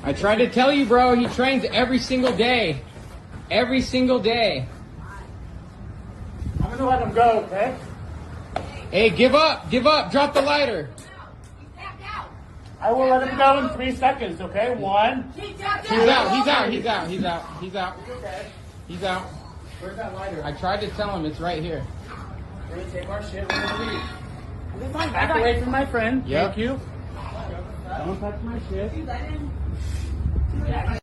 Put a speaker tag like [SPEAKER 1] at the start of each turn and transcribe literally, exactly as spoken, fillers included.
[SPEAKER 1] I tried to tell you, bro. He trains every single day. Every single day.
[SPEAKER 2] I'm gonna let him go, okay?
[SPEAKER 1] Hey, give up. Give up. Drop the lighter.
[SPEAKER 2] I will let him go in three seconds, okay? One.
[SPEAKER 1] He's out. He's out. He's out. He's out. He's out. He's out.
[SPEAKER 2] Where's that lighter?
[SPEAKER 1] I tried to tell him it's right here.
[SPEAKER 2] We're gonna take our shit. We're gonna leave. Back away from my friend.
[SPEAKER 1] Yep.
[SPEAKER 2] Thank you. Don't touch my shit.